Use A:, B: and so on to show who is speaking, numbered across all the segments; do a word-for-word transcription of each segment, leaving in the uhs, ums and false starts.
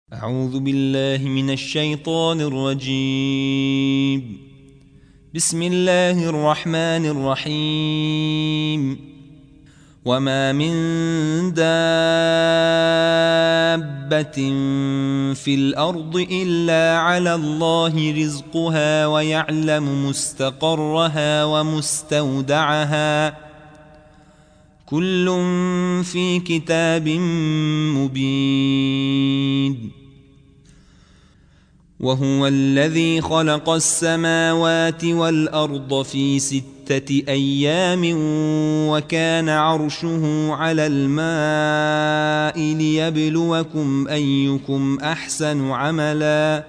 A: أعوذ بالله من الشيطان الرجيم. بسم الله الرحمن الرحيم. وما من دابة في الأرض إلا على الله رزقها ويعلم مستقرها ومستودعها كل في كتاب مبين. وهو الذي خلق السماوات والأرض في ستة أيام وكان عرشه على الماء ليبلوكم أيكم أحسن عملا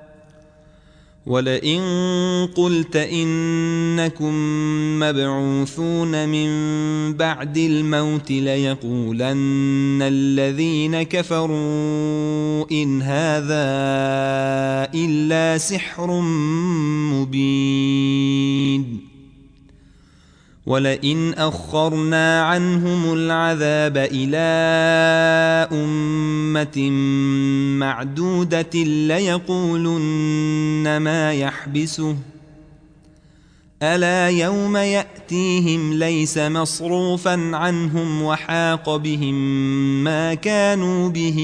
A: ولئن قلت إنكم مبعوثون من بعد الموت ليقولن الذين كفروا إن هذا إلا سحر مبين. ولئن أخرنا عنهم العذاب إلى أمة معدودة ليقولن ما يحبسه ألا يوم يأتيهم ليس مصروفا عنهم وحاق بهم ما كانوا به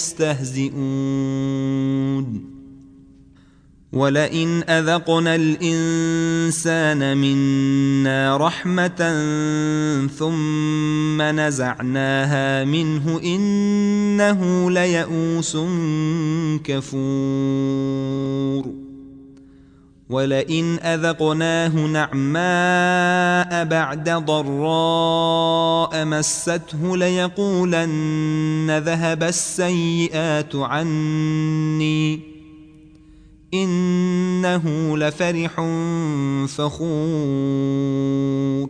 A: يستهزئون. ولئن أذقنا الإنسان منا رحمة ثم نزعناها منه إنه ليئوس كفور. ولئن أذقناه نعماء بعد ضراء مسته ليقولن ذهب السيئات عني إنه لفرح فخور.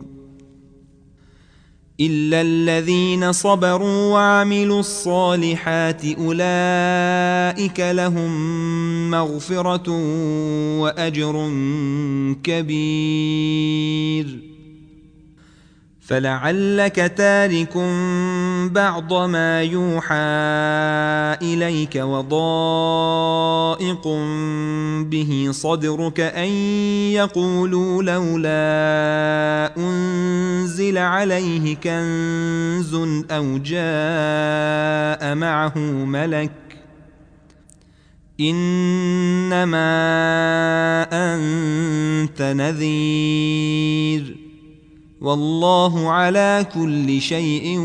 A: إلا الذين صبروا وعملوا الصالحات أولئك لهم مغفرة وأجر كبير. فلعلك تارك بعض ما يوحى إليك وضائق به صدرك أن يقولوا لولا أنزل عليه كنز أو جاء معه ملك إنما أنت نذير والله على كل شيء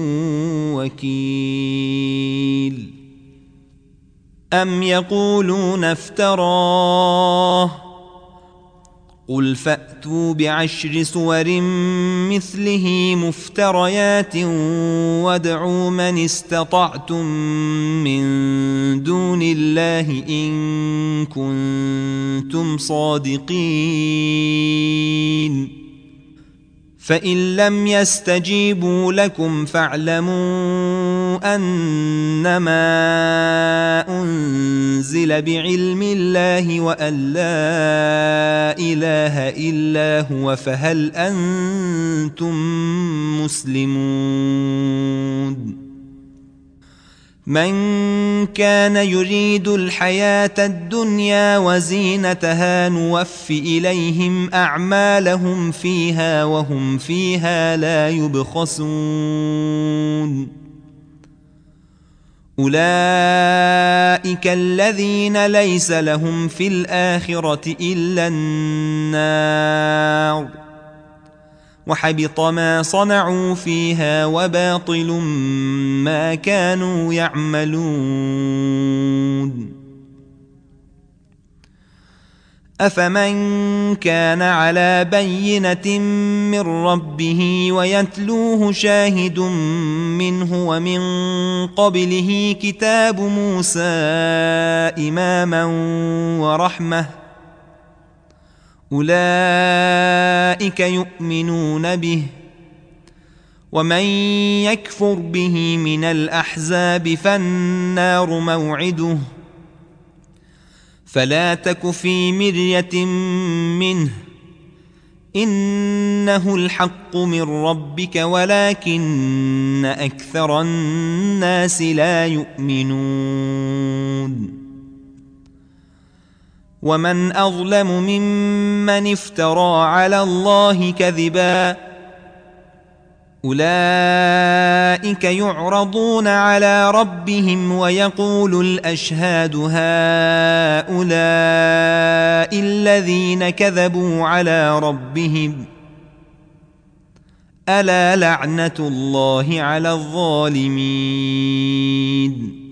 A: وكيل. أم يقولون افتراه قل فأتوا بعشر سور مثله مفتريات وادعوا من استطعتم من دون الله إن كنتم صادقين. فإن لم يستجيبوا لكم فاعلموا أنما أنزل بعلم الله وأن لا إله إلا هو فهل أنتم مسلمون. من كان يريد الحياة الدنيا وزينتها نوف إليهم أعمالهم فيها وهم فيها لا يبخسون. أولئك الذين ليس لهم في الآخرة إلا النار وحبط ما صنعوا فيها وباطل ما كانوا يعملون. أفمن كان على بينة من ربه ويتلوه شاهد منه ومن قبله كتاب موسى إماما ورحمة أولئك يؤمنون به ومن يكفر به من الأحزاب فالنار موعده فلا تك في مرية منه إنه الحق من ربك ولكن أكثر الناس لا يؤمنون ومن أظلم ممن افترى على الله كذبا أولئك يعرضون على ربهم ويقول الأشهاد هؤلاء الذين كذبوا على ربهم ألا لعنة الله على الظالمين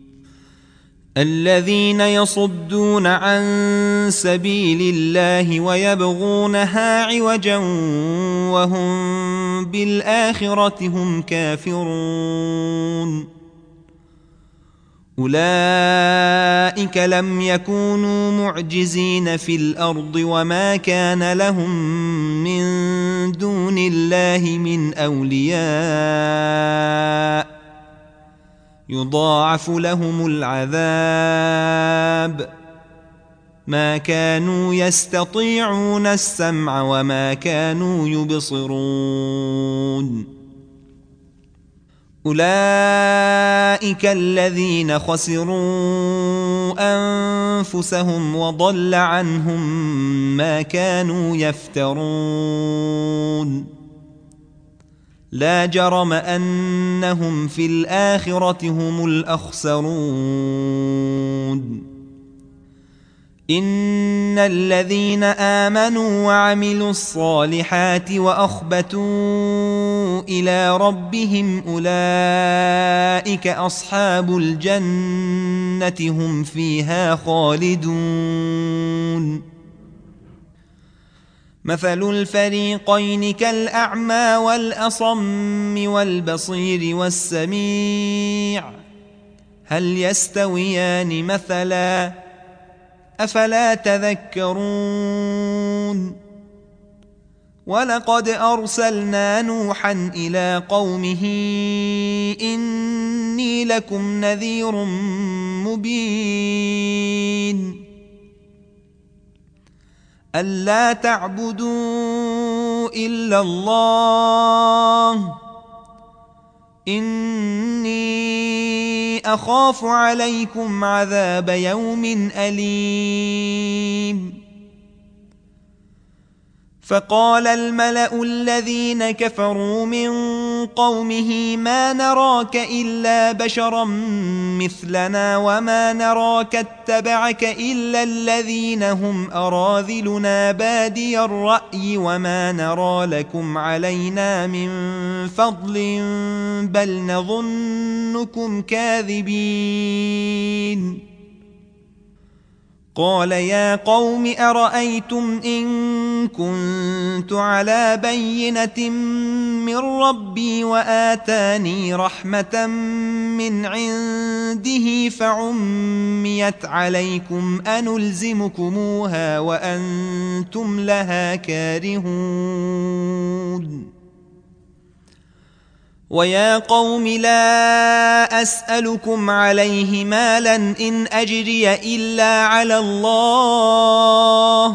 A: الذين يصدون عن سبيل الله ويبغونها عوجا وهم بالآخرة هم كافرون أولئك لم يكونوا معجزين في الأرض وما كان لهم من دون الله من أولياء يضاعف لهم العذاب ما كانوا يستطيعون السمع وما كانوا يبصرون أولئك الذين خسروا أنفسهم وضل عنهم ما كانوا يفترون لا جرم أنهم في الآخرة هم الأخسرون إن الذين آمنوا وعملوا الصالحات وأخبتوا إلى ربهم أولئك أصحاب الجنة هم فيها خالدون مثل الفريقين كالأعمى والأصم والبصير والسميع هل يستويان مثلا أفلا تذكرون ولقد أرسلنا نوحا إلى قومه إني لكم نذير مبين ألا تعبدوا إلا الله إني أخاف عليكم عذاب يوم أليم فقال الملأ الذين كفروا من قومه ما نراك إلا بشرا مثلنا وما نراك اتبعك إلا الذين هم أراذلنا بادي الرأي وما نرى لكم علينا من فضل بل نظنكم كاذبين قال يا قوم أرأيتم إن كنت على بينة من ربي وآتاني رحمة من عنده فعميت عليكم أنلزمكموها وأنتم لها كارهون ويا قوم لا أسألكم عليه مالا إن أجري إلا على الله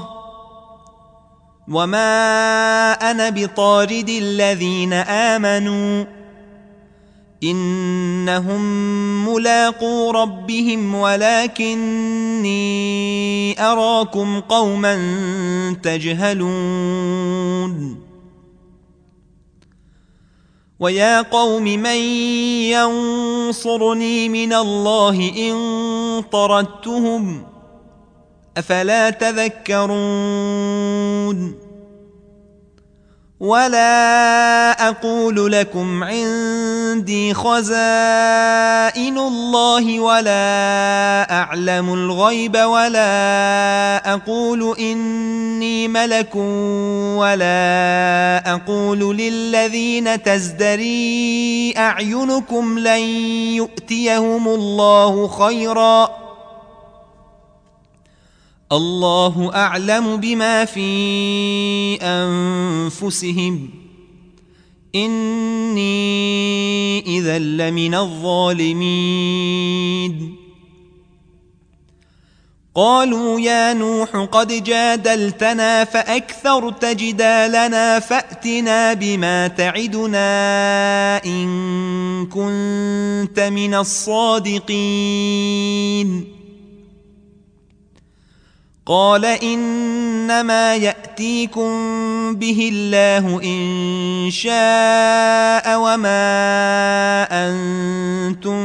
A: وما أنا بطارد الذين آمنوا إنهم ملاقو ربهم ولكني أراكم قوما تجهلون ويا قوم من ينصرني من الله إن طردتهم أفلا تذكرون ولا أقول لكم عندي خزائن الله ولا أعلم الغيب ولا أقول إني ملك ولا أقول للذين تزدري أعينكم لن يؤتيهم الله خيرا الله أعلم بما في أنفسهم إني إذا لمن الظالمين قالوا يا نوح قد جادلتنا فأكثرت جدالنا فأتنا بما تعدنا إن كنت من الصادقين قال إنما يأتيكم به الله إن شاء وما أنتم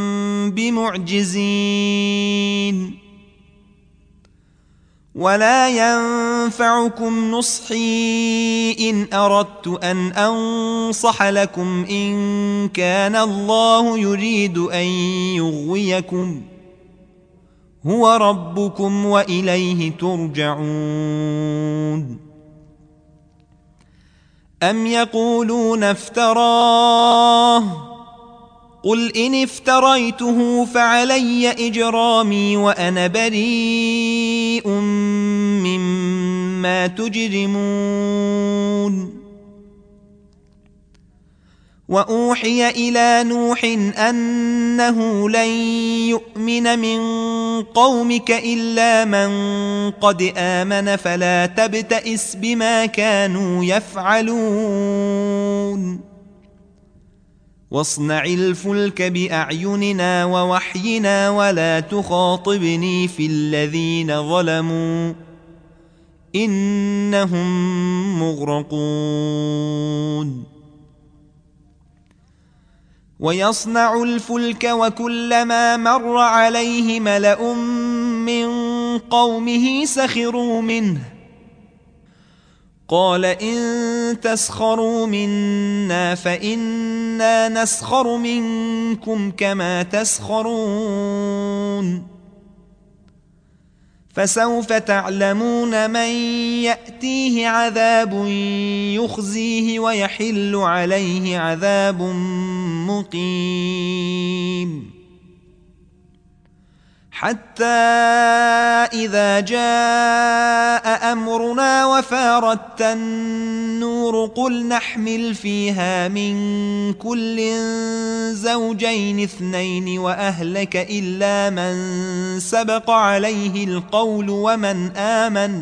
A: بمعجزين ولا ينفعكم نصحي إن أردت أن أنصح لكم إن كان الله يريد أن يغويكم هو ربكم وإليه ترجعون أم يقولون افتراه قل إن افتريته فعلي إجرامي وأنا بريء مما تجرمون وأوحي إلى نوح أنه لن يؤمن من قومك إلا من قد آمن فلا تبتئس بما كانوا يفعلون واصنع الفلك بأعيننا ووحينا ولا تخاطبني في الذين ظلموا إنهم مغرقون ويصنع الفلك وكلما مر عليه ملأ من قومه سخروا منه قال إن تسخروا منا فإنا نسخر منكم كما تسخرون فسوف تعلمون من يأتيه عذاب يخزيه ويحل عليه عذاب مقيم حتى إذا جاء أمرنا وفارت النور قل نحمل فيها من كل زوجين اثنين وأهلك إلا من سبق عليه القول ومن آمن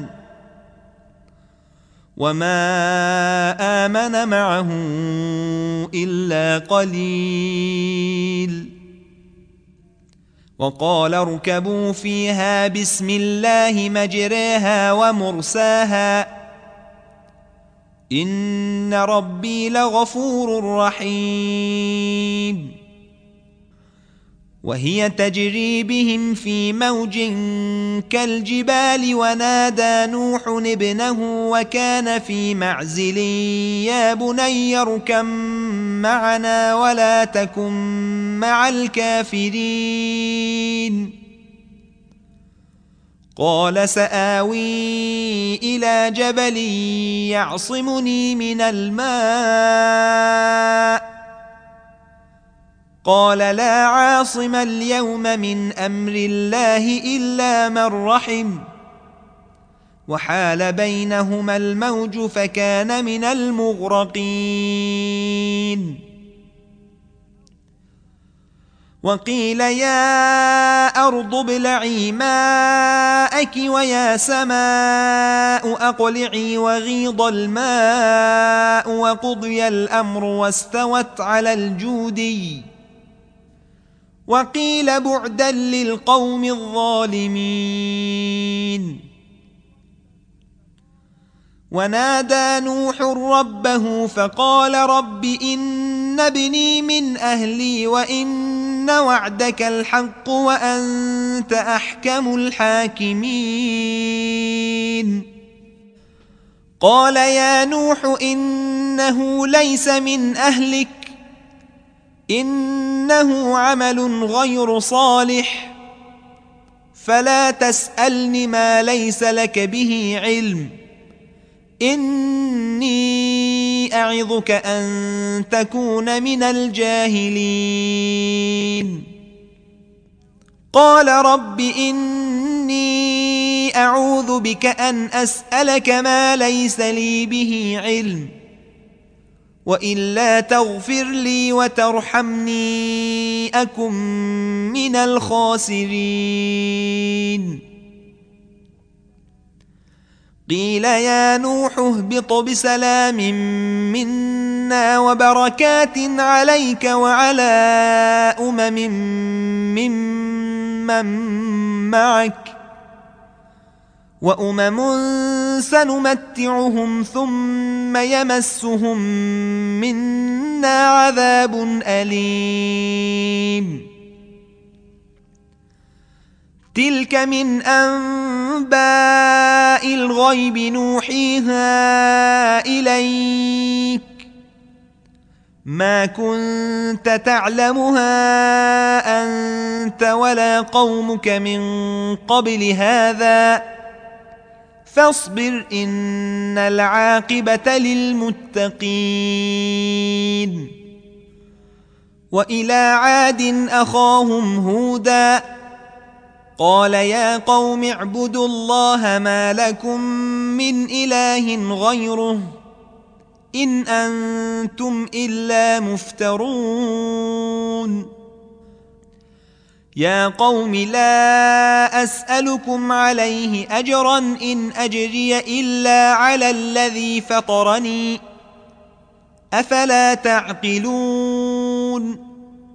A: وما آمن معه إلا قليل وقال اركبوا فيها بسم الله مجريها ومرساها إن ربي لغفور رحيم وهي تجري بهم في موج كالجبال ونادى نوح ابنه وكان في معزل يا بني اركب معنا ولا تكن مع الكافرين قال سآوي إلى جبل يعصمني من الماء قال لا عاصم اليوم من أمر الله إلا من رحم وحال بينهما الموج فكان من المغرقين وقيل يا أرض ابلعي ماءك ويا سماء أقلعي وغيض الماء وقضي الأمر واستوت على الجودي وقيل بعدا للقوم الظالمين ونادى نوح ربه فقال رب إن ابني من أهلي وإن وعدك الحق وأنت أحكم الحاكمين قال يا نوح إنه ليس من أهلك إنه عمل غير صالح فلا تسألني ما ليس لك به علم إني أعظك أن تكون من الجاهلين قال رب إني أعوذ بك أن أسألك ما ليس لي به علم وإلا تغفر لي وترحمني أكن من الخاسرين قيل يا نوح اهبط بسلام منا وبركات عليك وعلى أمم ممن معك وأمم سنمتعهم ثم يمسهم منا عذاب أليم تلك من أنباء الغيب نوحيها إليك ما كنت تعلمها أنت ولا قومك من قبل هذا فاصبر إن العاقبة للمتقين وإلى عاد أخاهم هودا قال يا قوم اعبدوا الله ما لكم من إله غيره إن أنتم إلا مفترون يا قوم لا أسألكم عليه أجرا إن أجري إلا على الذي فطرني أفلا تعقلون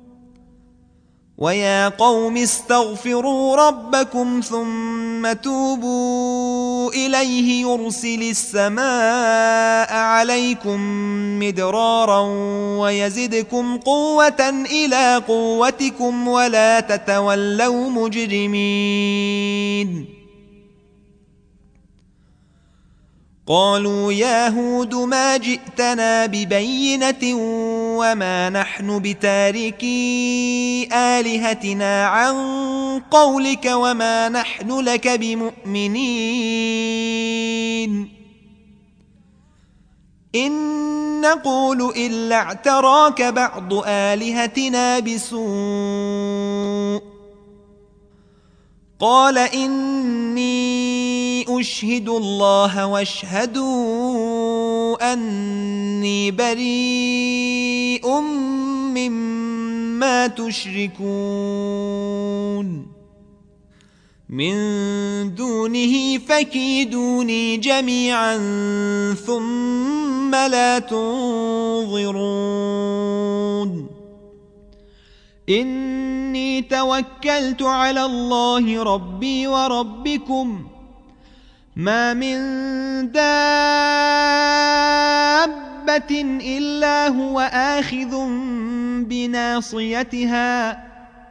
A: ويا قوم استغفروا ربكم ثم توبوا إليه يرسل السماء عليكم مدرارا ويزدكم قوة إلى قوتكم ولا تتولوا مجرمين قالوا يا هود ما جئتنا ببينة وما نحن بتاركي آلهتنا عن قولك وما نحن لك بمؤمنين إن نقول إلا اعتراك بعض آلهتنا بسوء قال إني أشهد الله واشهدوا أني بريء مما تشركون من دونه فكيدوني جميعا ثم لا تنظرون إني توكلت على الله ربي وربكم ما من دابة إلا هو آخذ بناصيتها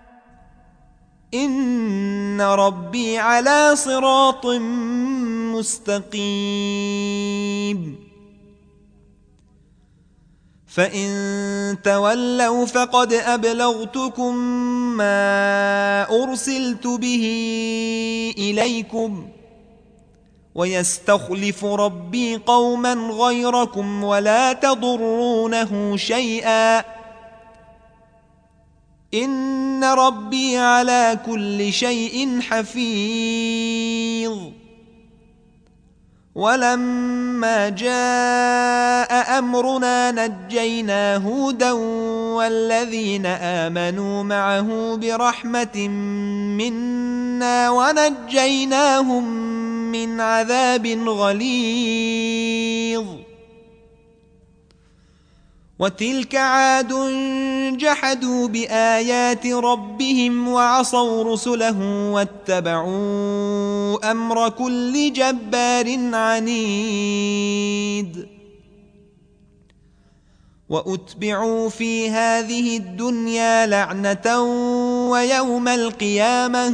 A: إن ربي على صراط مستقيم فإن تولوا فقد أبلغتكم ما أرسلت به إليكم ويستخلف ربي قوما غيركم ولا تضرونه شيئا إن ربي على كل شيء حفيظ ولما جاء أمرنا نجينا هودا والذين آمنوا معه برحمة منا ونجيناهم من عذاب غليظ وتلك عاد جحدوا بآيات ربهم وعصوا رسله واتبعوا أمر كل جبار عنيد وأتبعوا في هذه الدنيا لعنة ويوم القيامة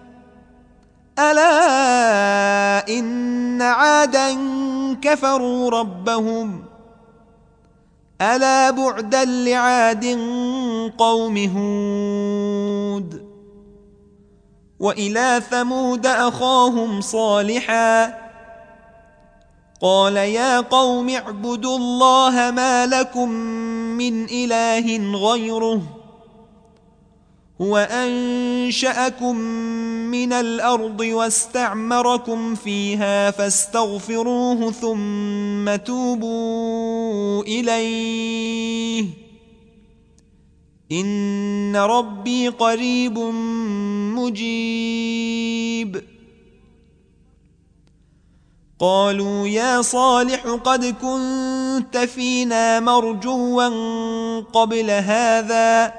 A: ألا إن عادا كفروا ربهم ألا بعدا لعاد قوم هود وإلى ثمود أخاهم صالحا قال يا قوم اعبدوا الله ما لكم من إله غيره هو أنشأكم من الأرض واستعمركم فيها فاستغفروه ثم توبوا إليه إن ربي قريب مجيب قالوا يا صالح قد كنت فينا مرجوا قبل هذا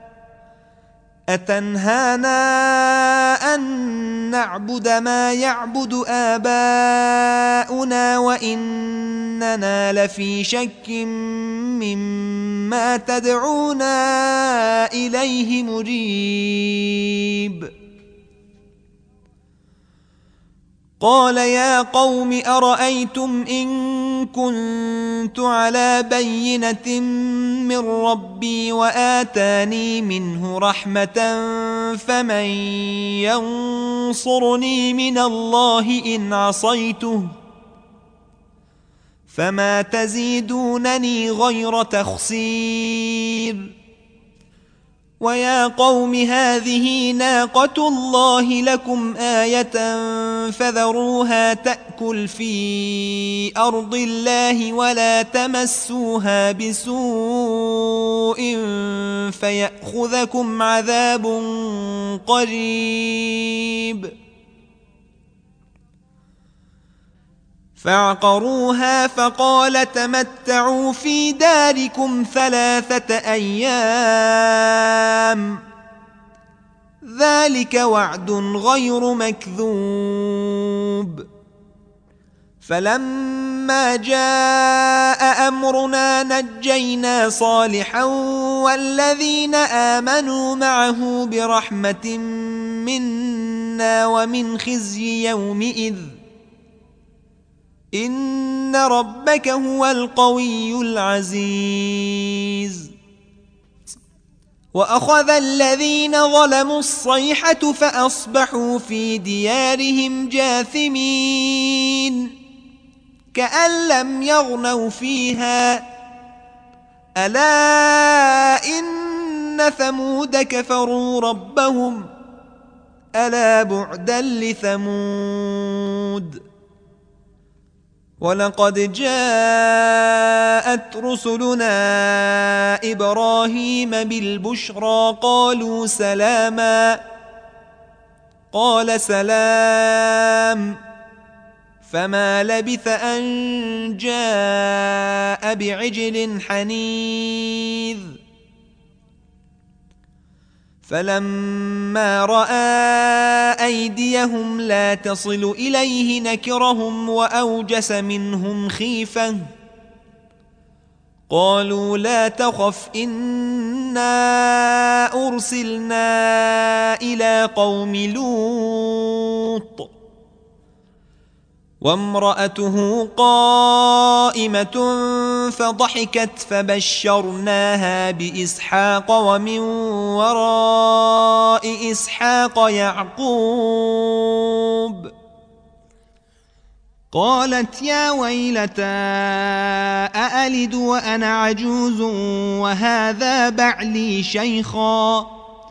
A: أتنهانا أن نعبد ما يعبد آباؤنا وإننا لفي شك مما تدعونا إليه مريب قال يا قوم أرأيتم إن كنت على بينة من ربي وآتاني منه رحمة فمن ينصرني من الله إن عصيته فما تزيدونني غير تخسير ويا قوم هذه ناقة الله لكم آية فذروها تأكل في أرض الله ولا تمسوها بسوء فيأخذكم عذاب قريب فعقروها فقال تمتعوا في داركم ثلاثة أيام ذلك وعد غير مكذوب فلما جاء أمرنا نجينا صالحا والذين آمنوا معه برحمة منا ومن خزي يومئذ إن ربك هو القوي العزيز وأخذ الذين ظلموا الصيحة فأصبحوا في ديارهم جاثمين كأن لم يغنوا فيها ألا إن ثمود كفروا ربهم ألا بعدا لثمود ولقد جاءت رسلنا إبراهيم بالبشرى قالوا سلاما قال سلام فما لبث أن جاء بعجل حنيذ فلما رأى أيديهم لا تصل إليه نكرهم وأوجس منهم خيفة قالوا لا تخف إنا أرسلنا إلى قوم لوط وامرأته قائمة فضحكت فبشرناها بإسحاق ومن وراء إسحاق يعقوب قالت يا ويلتى أألد وأنا عجوز وهذا بعلي شيخا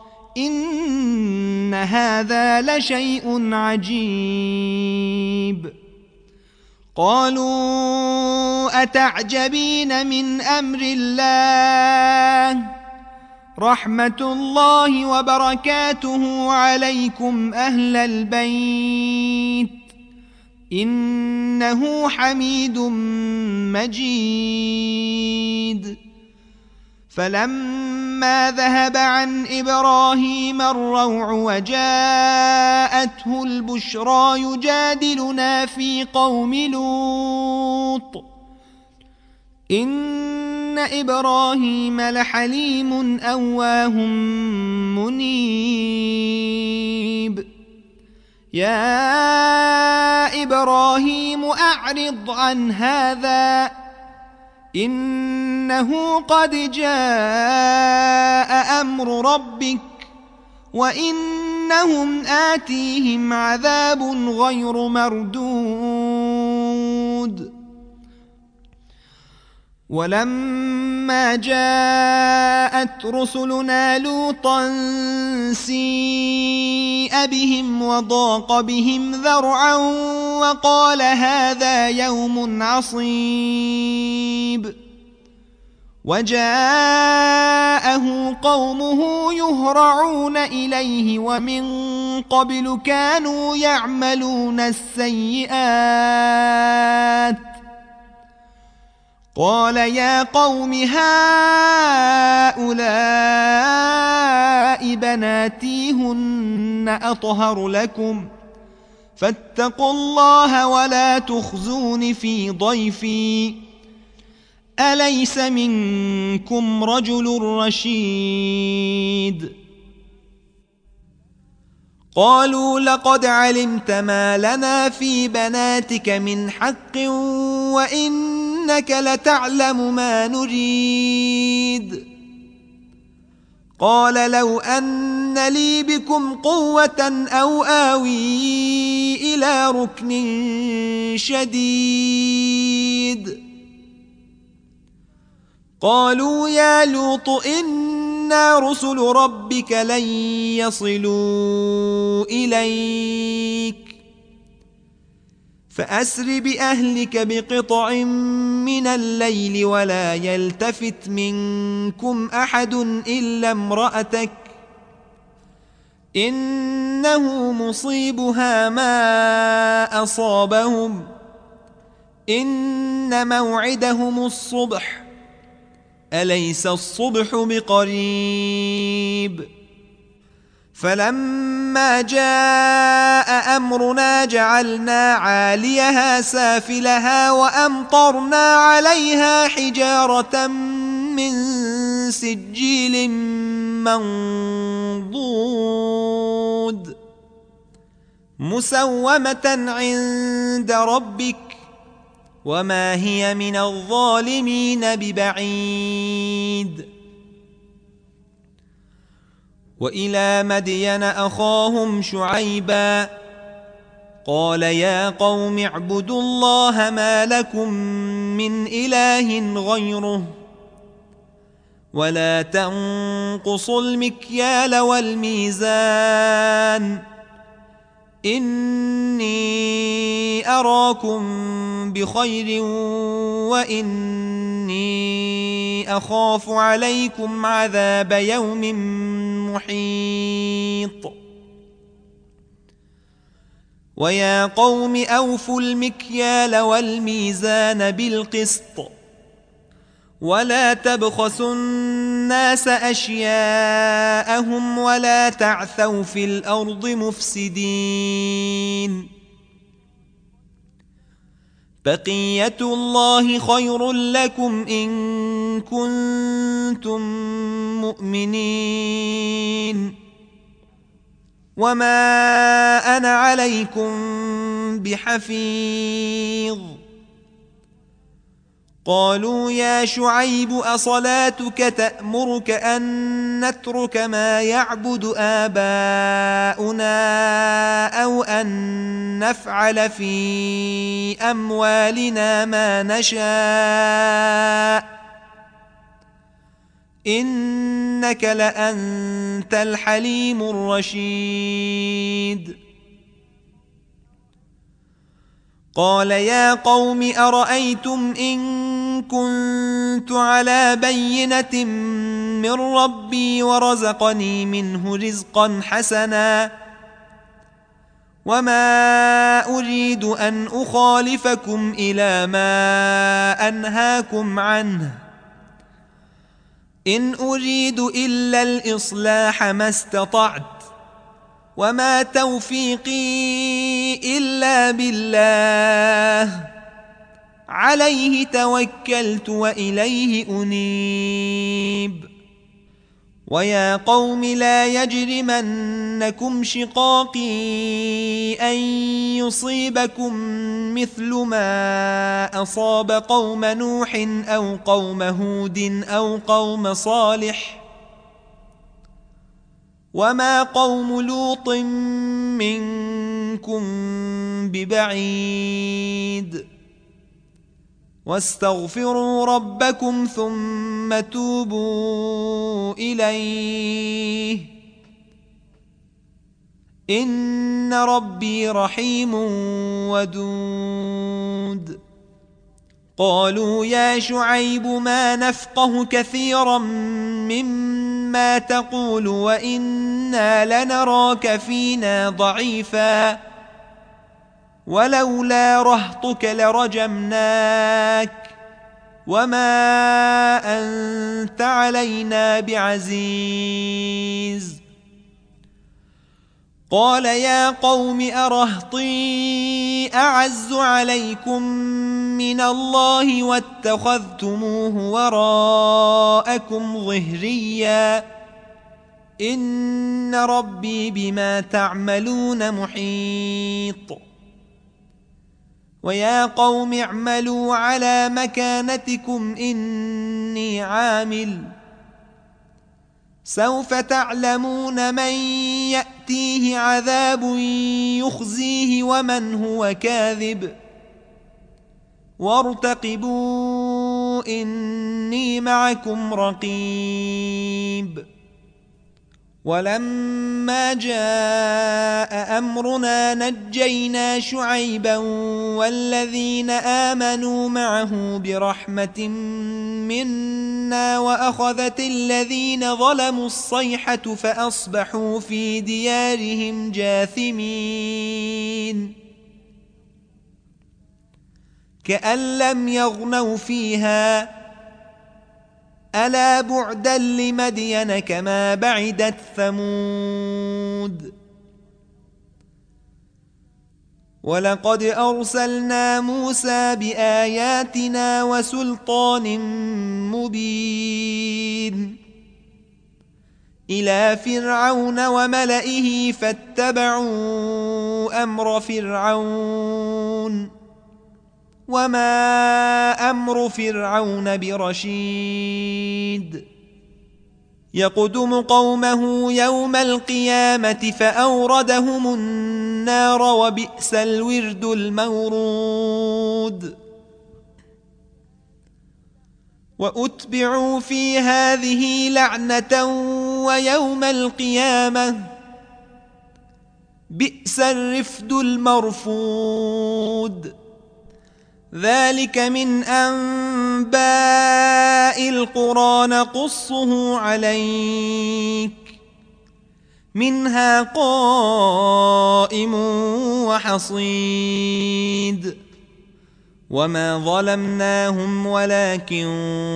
A: إن هذا لشيء عجيب قالوا أتعجبين من أمر الله رحمة الله وبركاته عليكم أهل البيت إنه حميد مجيد فلما ذهب عن إبراهيم الروع وجاءته البشرى يجادلنا في قوم لوط إن إبراهيم لحليم أواه منيب يا إبراهيم أعرض عن هذا إنه قد جاء أمر ربك وإنهم آتيهم عذاب غير مردود ولما جاءت رسلنا لوطا سيء بهم وضاق بهم ذرعا وقال هذا يوم عصيب وجاءه قومه يهرعون إليه ومن قبل كانوا يعملون السيئات قال يا قوم هؤلاء بناتي هن أطهر لكم فاتقوا الله ولا تخزون في ضيفي أليس منكم رجل رشيد قالوا لقد علمت ما لنا في بناتك من حق وإنك لتعلم ما نريد قال لو أن لي بكم قوة أو آوي إلى ركن شديد قالوا يا لوط إنا رسل ربك لن يصلوا إليك فأسر بأهلك بقطع من الليل ولا يلتفت منكم أحد إلا امرأتك إنه مصيبها ما أصابهم إن موعدهم الصبح أليس الصبح بقريب فلما جاء أمرنا جعلنا عاليها سافلها وأمطرنا عليها حجارة من سجيل منضود مسومة عند ربك وما هي من الظالمين ببعيد وإلى مدين أخاهم شعيبا قال يا قوم اعبدوا الله ما لكم من إله غيره ولا تنقصوا المكيال والميزان إني أراكم بخير وإني أخاف عليكم عذاب يوم محيط ويا قوم أوفوا المكيال والميزان بالقسط ولا تبخسوا الناس أشياءهم ولا تعثوا في الأرض مفسدين بقية الله خير لكم إن كنتم مؤمنين وما أنا عليكم بحفيظ قالوا يا شعيب أصلاتك تأمرك أن نترك ما يعبد آباؤنا أو أن نفعل في أموالنا ما نشاء إنك لأنت الحليم الرشيد قال يا قوم أرأيتم إن كنت على بينة من ربي ورزقني منه رزقا حسنا وما أريد أن أخالفكم إلى ما أنهاكم عنه إن أريد إلا الإصلاح ما استطعت وما توفيقي إلا بالله عليه توكلت وإليه أنيب ويا قوم لا يجرمنكم شقاقي أن يصيبكم مثل ما أصاب قوم نوح أو قوم هود أو قوم صالح وما قوم لوط منكم ببعيد واستغفروا ربكم ثم توبوا إليه إن ربي رحيم ودود قالوا يا شعيب ما نفقه كثيرا مما تقول وإنا إنا لنراك فينا ضعيفا ولولا رهطك لرجمناك وما أنت علينا بعزيز. قال يا قوم أرهطي أعز عليكم من الله واتخذتموه وراءكم ظهريا إن ربي بما تعملون محيط. ويا قوم اعملوا على مكانتكم إني عامل سوف تعلمون من يأتيه عذاب يخزيه ومن هو كاذب وارتقبوا إني معكم رقيب. ولما جاء أمرنا نجينا شعيبا والذين آمنوا معه برحمة منا وأخذت الذين ظلموا الصيحة فأصبحوا في ديارهم جاثمين كأن لم يغنوا فيها ألا بعدا لمدين كما بعدت ثمود. ولقد أرسلنا موسى بآياتنا وسلطان مبين إلى فرعون وملئه فاتبعوا أمر فرعون وما أمر فرعون برشيد. يقدم قومه يوم القيامة فأوردهم النار وبئس الورد المورود. وأتبعوا في هذه لعنة ويوم القيامة بئس الرفد المرفود. ذلك من أنباء القرى نقصه عليك منها قائم وحصيد. وما ظلمناهم ولكن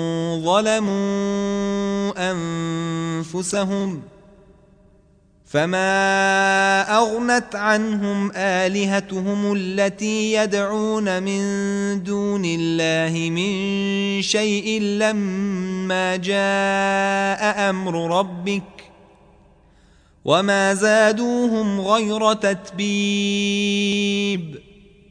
A: ظلموا أنفسهم فما أغنت عنهم آلهتهم التي يدعون من دون الله من شيء لما جاء أمر ربك وما زادوهم غير تتبيب.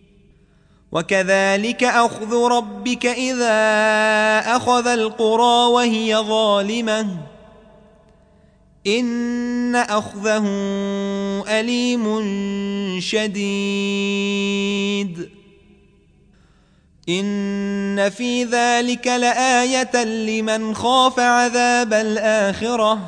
A: وكذلك أخذ ربك إذا أخذ القرى وهي ظالمة إن أخذه أليم شديد. إن في ذلك لآية لمن خاف عذاب الآخرة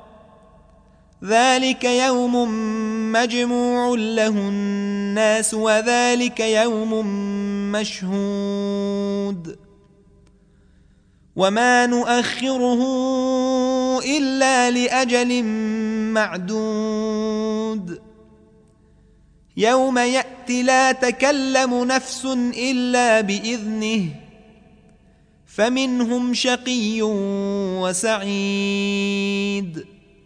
A: ذلك يوم مجموع له الناس وذلك يوم مشهود وما نؤخره إلا لأجل معدود. يوم يأتي لا تكلم نفس إلا بإذنه فمنهم شقي وسعيد.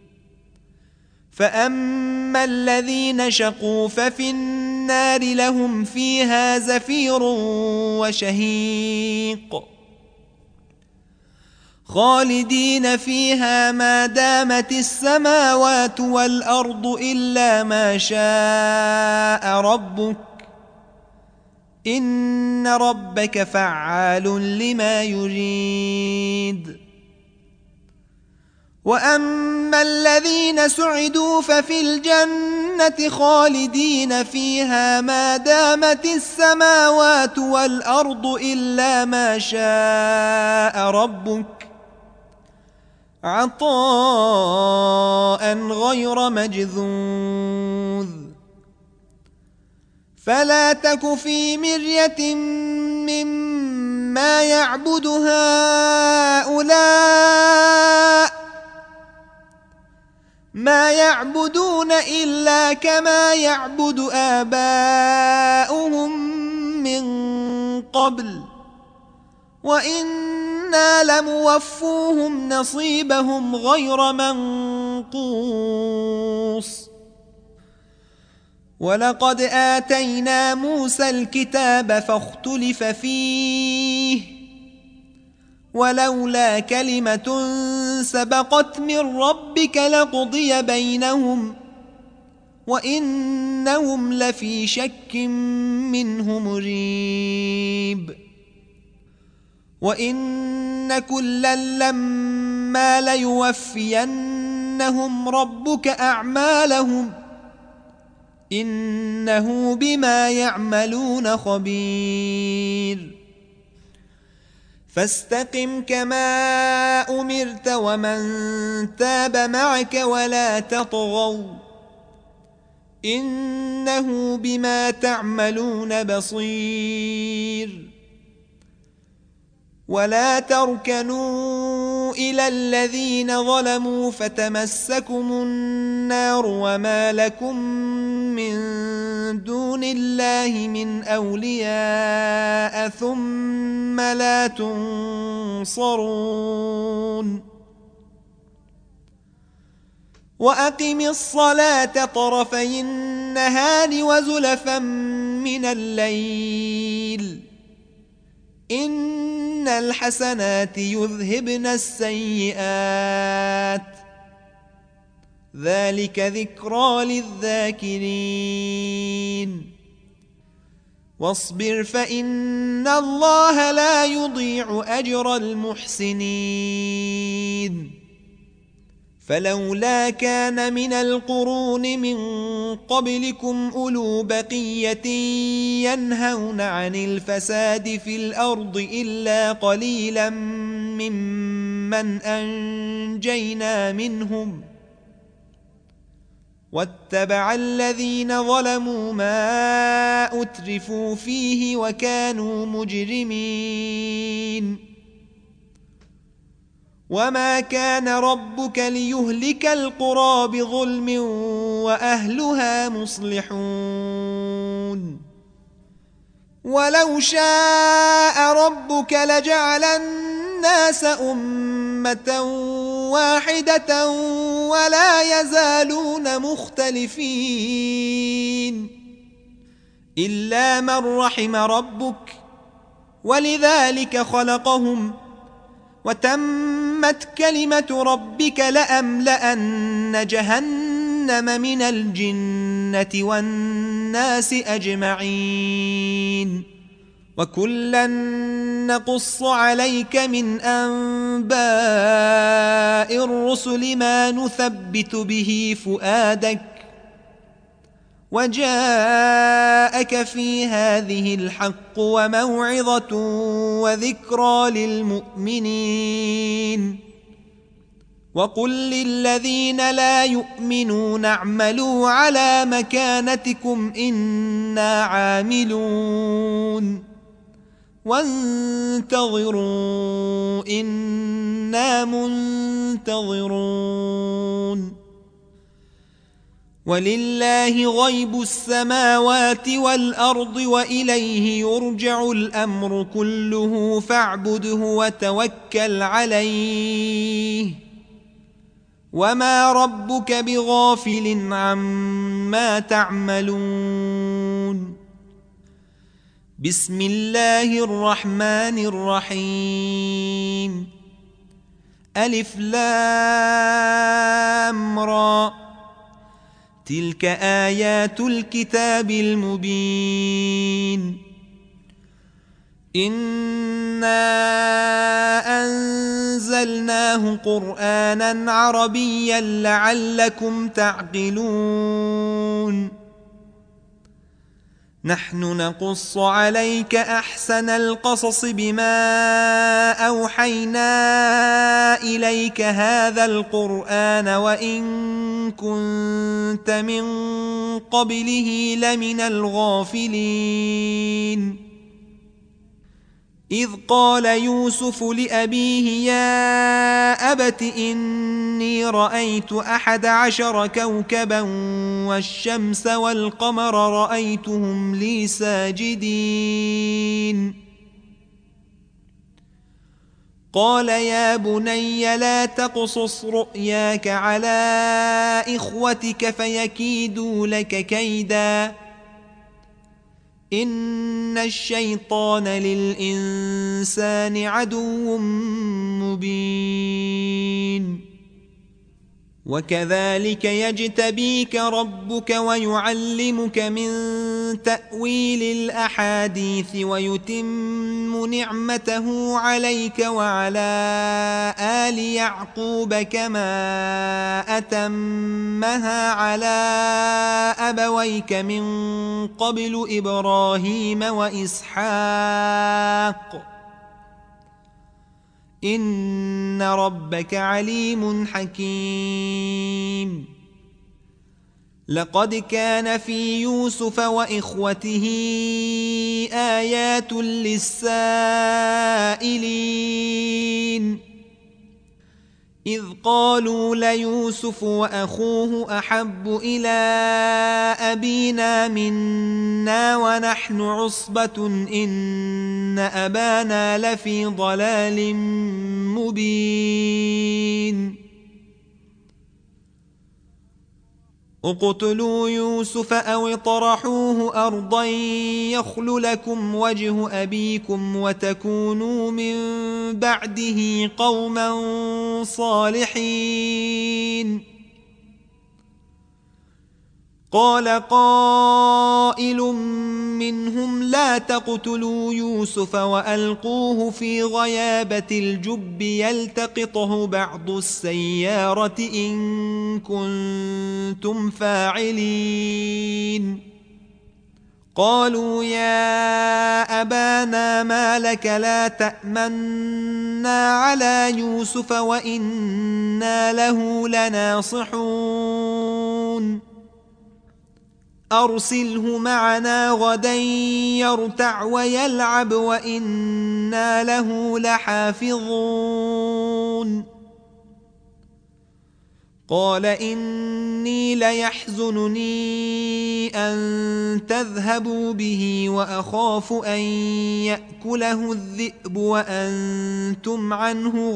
A: فأما الذين شقوا ففي النار لهم فيها زفير وشهيق خالدين فيها ما دامت السماوات والأرض إلا ما شاء ربك إن ربك فعال لما يريد. وأما الذين سعدوا ففي الجنة خالدين فيها ما دامت السماوات والأرض إلا ما شاء ربك عطاء غير مجذوذ. فلا تك في مرية مما يعبد هؤلاء ما يعبدون إلا كما يعبد آباؤهم من قبل وإنا لموفوهم نصيبهم غير منقوص ولقد آتينا موسى الكتاب فاختلف فيه ولولا كلمة سبقت من ربك لقضي بينهم وإنهم لفي شك منه مريب وإن كلا لما ليوفينهم ربك أعمالهم إنه بما يعملون خبير فاستقم كما أمرت ومن تاب معك ولا تطغوا إنه بما تعملون بصير ولا تركنوا إلى الذين ظلموا فتمسكم النار وما لكم من دون الله من أولياء ثم لا تنصرون وأقم الصلاة طرفي النهار وزلفا من الليل إن الحسنات يذهبن السيئات ذلك ذكرى للذاكرين واصبر فإن الله لا يضيع أجر المحسنين فلولا كان من القرون من قبلكم أولو بقية ينهون عن الفساد في الأرض إلا قليلا ممن أنجينا منهم واتبع الذين ظلموا ما أترفوا فيه وكانوا مجرمين وما كان ربك ليهلك القرى بظلم وأهلها مصلحون ولو شاء ربك لجعل الناس أمة واحدة ولا يزالون مختلفين إلا من رحم ربك ولذلك خلقهم وتمت كلمة ربك لأملأن جهنم من الجنة والناس أجمعين وكلا نقص عليك من أنباء الرسل ما نثبت به فؤادك وجاءك في هذه الحق وموعظة وذكرى للمؤمنين وقل للذين لا يؤمنون اعملوا على مكانتكم إنا عاملون وانتظروا إنا منتظرون ولله غيب السماوات والأرض وإليه يرجع الأمر كله فاعبده وتوكل عليه وما ربك بغافل عما تعملون بسم الله الرحمن الرحيم ألف لام را تلك آيات الكتاب المبين إنا أنزلناه قرآنا عربيا لعلكم تعقلون نحن نقص عليك أحسن القصص بما أوحينا إليك هذا القرآن وإن كنت من قبله لمن الغافلين إذ قال يوسف لأبيه يا أبت إن إني رأيت أحد عشر كوكبا والشمس والقمر رأيتهم لي ساجدين قال يا بني لا تقصص رؤياك على إخوتك فيكيدوا لك كيدا إن الشيطان للإنسان عدو مبين وكذلك يجتبيك ربك ويعلمك من تأويل الأحاديث ويتم نعمته عليك وعلى آل يعقوب كما أتمها على أبويك من قبل إبراهيم وإسحاق إن ربك عليم حكيم لقد كان في يوسف وإخوته آيات للسائلين إذ قالوا ليوسف وأخوه أحب إلى أبينا منا ونحن عصبة إن أبانا لفي ضلال مبين اقتلوا يوسف أو اطرحوه أرضا يخل لكم وجه أبيكم وتكونوا من بعده قوما صالحين قال قائل منهم لا تقتلوا يوسف وألقوه في غيابة الجب يلتقطه بعض السيارة إن كنتم فاعلين قالوا يا أبانا ما لك لا تأمنا على يوسف وإنا له لناصحون أرسله معنا غدا يرتع ويلعب وإنا له لحافظون قال إني ليحزنني أن تذهبوا به وأخاف أن يأكله الذئب وأنتم عنه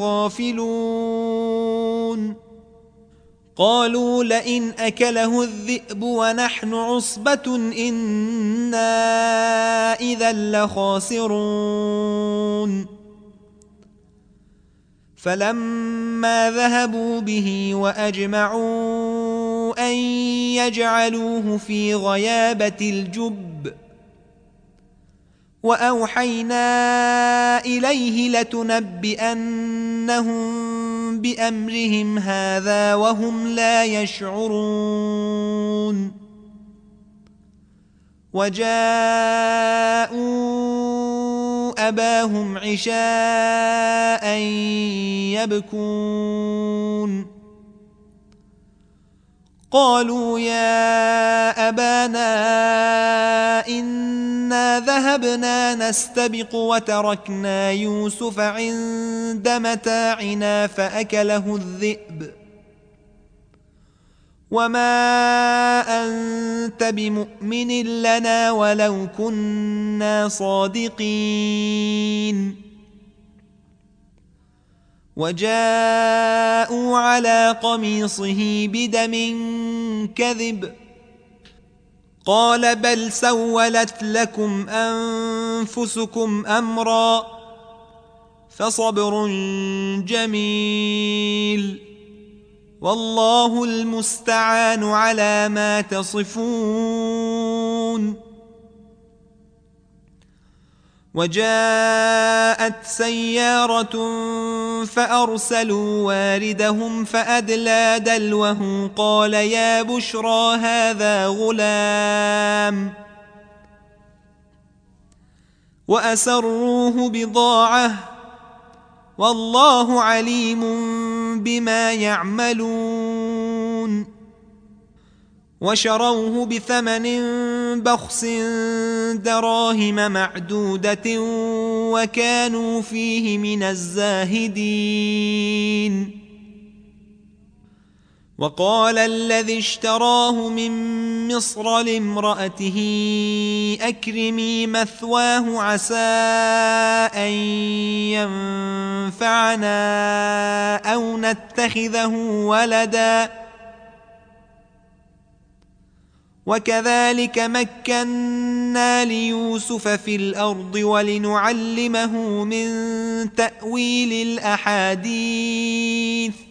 A: غافلون قالوا لئن أكله الذئب ونحن عصبة إنا إذا لخاسرون فلما ذهبوا به وأجمعوا أن يجعلوه في غيابة الجب وأوحينا إليه لتنبئنهم بأمرهم هذا وهم لا يشعرون وجاءوا أباهم عشاء يبكون قالوا يا أبانا إنا ذهبنا نستبق وتركنا يوسف عند متاعنا فأكله الذئب وما أنت بمؤمن لنا ولو كنا صادقين وجاءوا على قميصه بدم كذب قال بل سولت لكم أنفسكم أمرا فصبر جميل والله المستعان على ما تصفون وجاءت سيارة فأرسلوا واردهم فأدلى دلوه قال يا بشرى هذا غلام وأسروه بضاعة والله عليم بما يعملون وشروه بثمن بخس دراهم معدودة وكانوا فيه من الزاهدين وقال الذي اشتراه من مصر لامرأته أكرمي مثواه عسى أن ينفعنا أو نتخذه ولدا وكذلك مكنا ليوسف في الأرض ولنعلمه من تأويل الأحاديث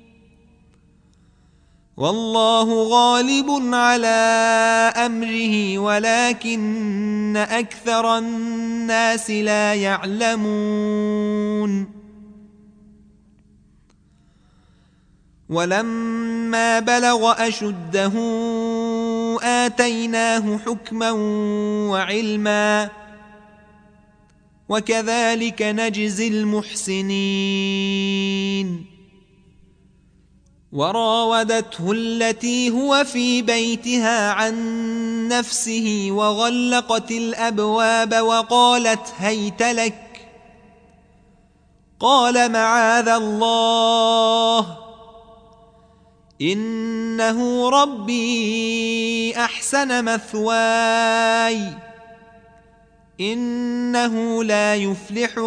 A: والله غالب على أمره ولكن أكثر الناس لا يعلمون ولما بلغ أشده آتيناه حكما وعلما وكذلك نجزي المحسنين وراودته التي هو في بيتها عن نفسه وغلقت الأبواب وقالت هيت لك قال معاذ الله إنه ربي أحسن مثواي إنه لا يفلح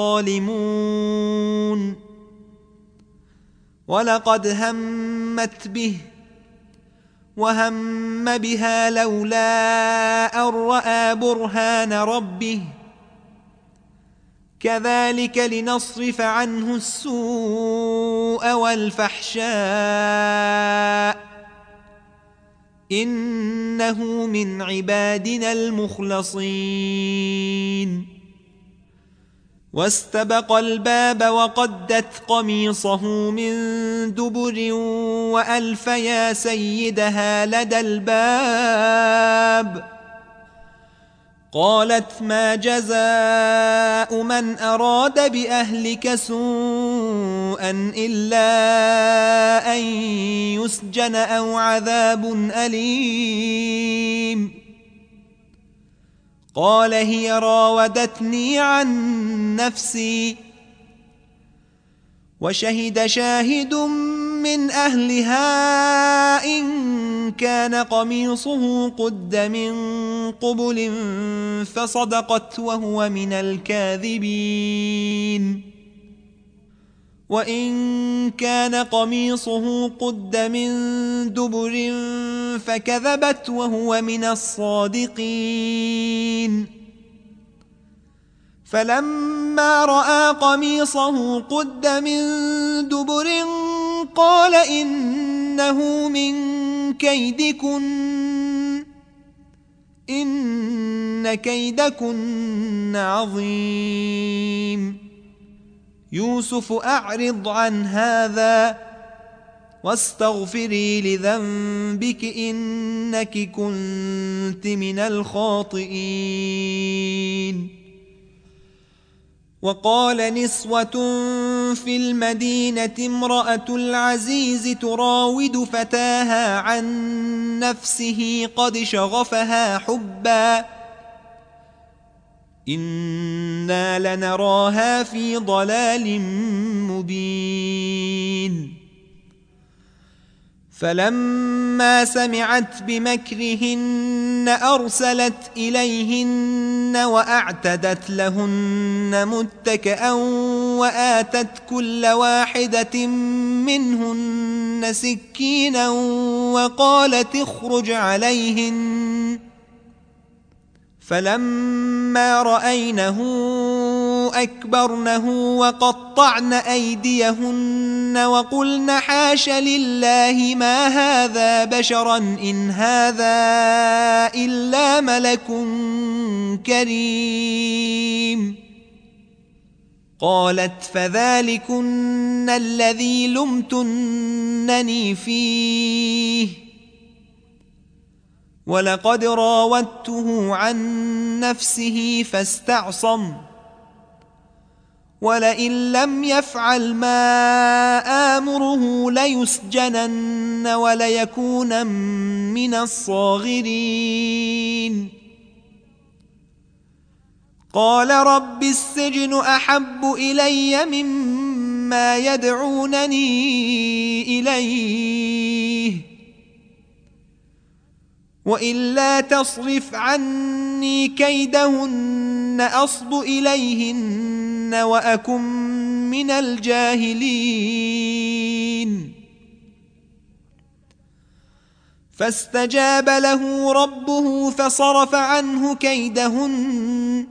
A: الظالمون ولقد همت به وهم بها لولا أن رأى برهان ربه كذلك لنصرف عنه السوء والفحشاء إنه من عبادنا المخلصين واستبق الباب وقدت قميصه من دبر وألف يا سيدها لدى الباب قالت ما جزاء من أراد بأهلك سوءا إلا أن يسجن أو عذاب أليم قال هي راودتني عن نفسي وشهد شاهد من أهلها إن كان قميصه قد من قبل فصدقت وهو من الكاذبين وإن كان قميصه قد من دبر فكذبت وهو من الصادقين فلما رأى قميصه قد من دبر قال إنه من كيدكن إن كيدكن عظيم يوسف أعرض عن هذا واستغفري لذنبك إنك كنت من الخاطئين وقال نسوة في المدينة امرأة العزيز تراود فتاها عن نفسه قد شغفها حبا إنا لنراها في ضلال مبين فلما سمعت بمكرهن أرسلت إليهن وأعتدت لهن متكئا وآتت كل واحدة منهن سكينا وقالت اخرج عليهن فلما رأينه أكبرنه وقطعن أيديهن وقلن حاش لله ما هذا بشرا إن هذا إلا ملك كريم قالت فذلكن الذي لمتنني فيه ولقد راودته عن نفسه فاستعصم ولئن لم يفعل ما آمره ليسجنن وليكون من الصاغرين قال رب السجن أحب إلي مما ما يدعونني إليه وإلا تصرف عني كيدهن أصب إليهن وأكن من الجاهلين فاستجاب له ربه فصرف عنه كيدهن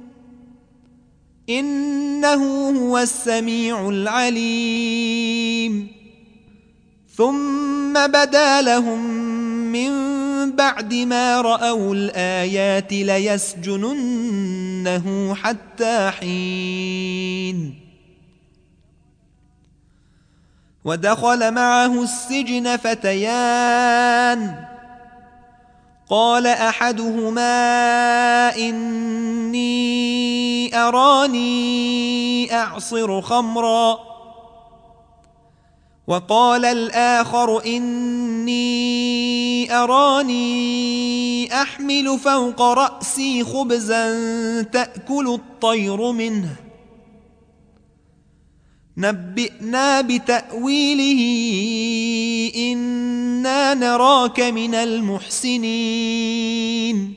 A: إنه هو السميع العليم ثم بدا لهم من بعد ما رأوا الآيات ليسجننه حتى حين ودخل معه السجن فتيان قال أحدهما إني أراني أعصر خمرا وقال الآخر إني أراني أحمل فوق رأسي خبزا تأكل الطير منه نبئنا بتأويله إنا نراك من المحسنين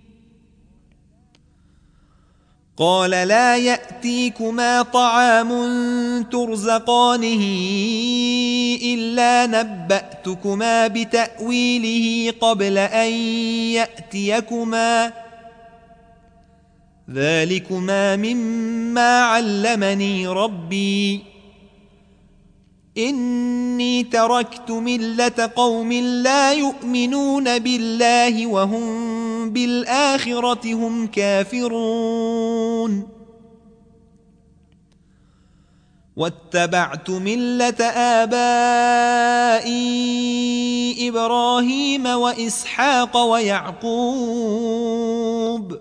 A: قال لا يأتيكما طعام ترزقانه إلا نبأتكما بتأويله قبل أن يأتيكما ذلكما مما علمني ربي إني تركت ملة قوم لا يؤمنون بالله وهم بالآخرة هم كافرون واتبعت ملة آبائي إبراهيم وإسحاق ويعقوب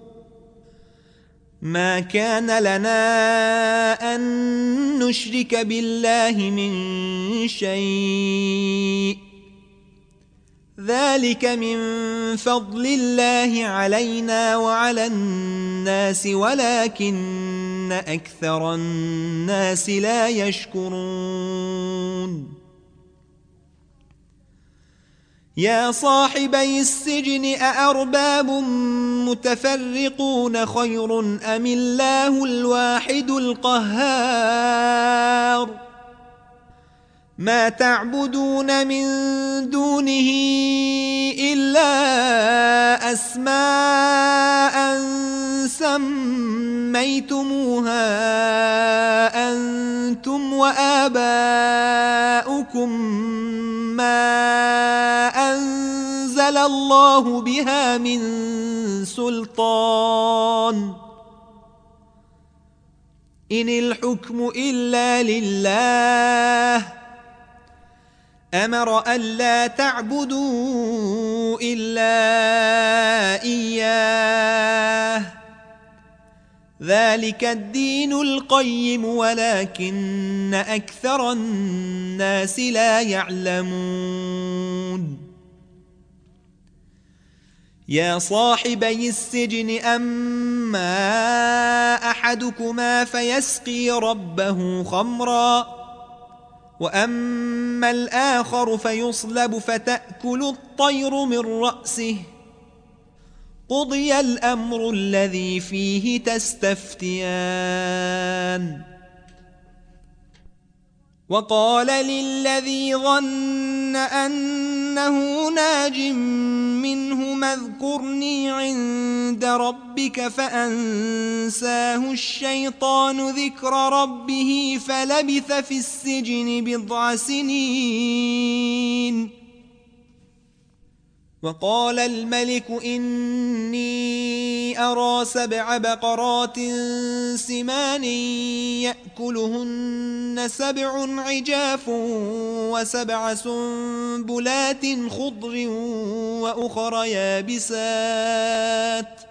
A: ما كان لنا أن نشرك بالله من شيء ذلك من فضل الله علينا وعلى الناس ولكن أكثر الناس لا يشكرون يا صاحبي السجن أأرباب متفرقون خير أم الله الواحد القهار ما تعبدون من دونه إلا أسماء سميتموها أنتم وآباؤكم ما أنزل الله بها من سلطان إن الحكم إلا لله أمر ألا تعبدوا إلا إياه ذلك الدين القيم ولكن أكثر الناس لا يعلمون يا صاحبي السجن أما أحدكما فيسقي ربه خمرا وأما الآخر فيصلب فتأكل الطير من رأسه قضي الأمر الذي فيه تستفتيان وقال للذي ظن أنه ناج منهما اذكرني عند ربك فأنساه الشيطان ذكر ربه فلبث في السجن بضع سنين وقال الملك إني أرى سبع بقرات سمان يأكلهن سبع عجاف وسبع سنبلات خضر وأخر يابسات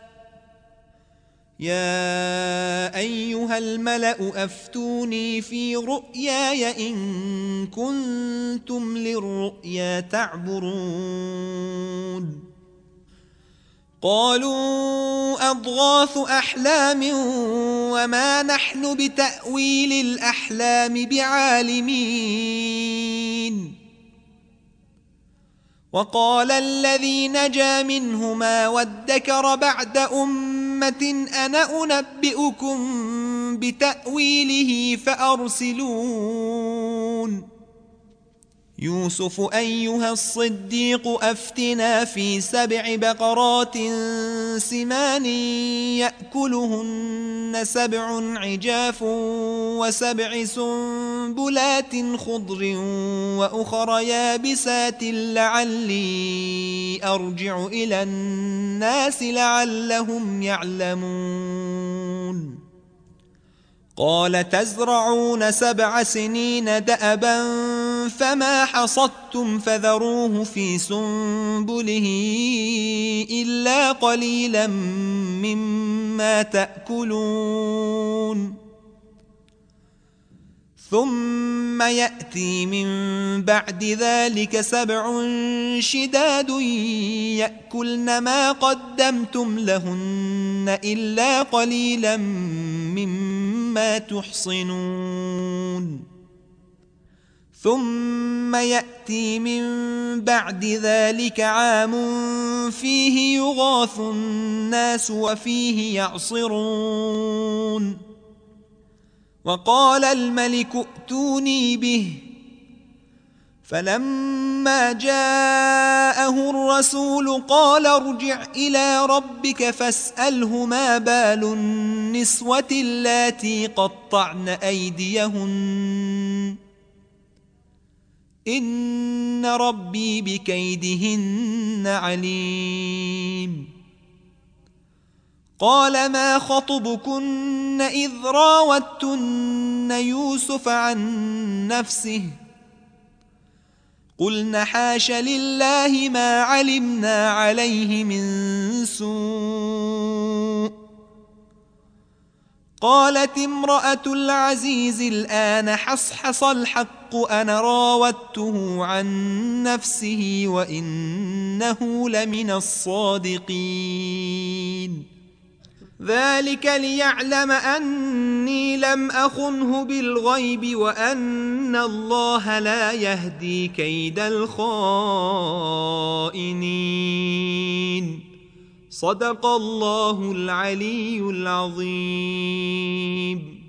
A: يا أيها الملأ أفتوني في رؤياي إن كنتم للرؤيا تعبرون قالوا أضغاث أحلام وما نحن بتأويل الأحلام بعالمين. وقال الذي نجا منهما وادكر بعد أمة أنا أنبئكم بتأويله فأرسلون. يوسف أيها الصديق أفتنا في سبع بقرات سمان يأكلهن سبع عجاف وسبع سنبلات خضر وأخر يابسات لعلي أرجع إلى الناس لعلهم يعلمون. قال تزرعون سبع سنين دأبا فما حصدتم فذروه في سنبله إلا قليلا مما تأكلون. ثم يأتي من بعد ذلك سبع شداد يأكلن ما قدمتم لهن إلا قليلا مما تحصنون. ثم يأتي من بعد ذلك عام فيه يغاث الناس وفيه يعصرون. وقال الملك ائتوني به. فلما جاءه الرسول قال ارجع إلى ربك فاسأله ما بال النسوة اللاتي قطعن أيديهن إن ربي بكيدهن عليم. قال ما خطبكن إذ راوتن يوسف عن نفسه قلن حاش لله ما علمنا عليه من سوء. قالت امرأة العزيز الآن حصحص الحق أنا راودته عن نفسه وإنه لمن الصادقين. ذلك ليعلم أني لم أخنه بالغيب وأن الله لا يهدي كيد الخائنين. صدق الله العلي العظيم.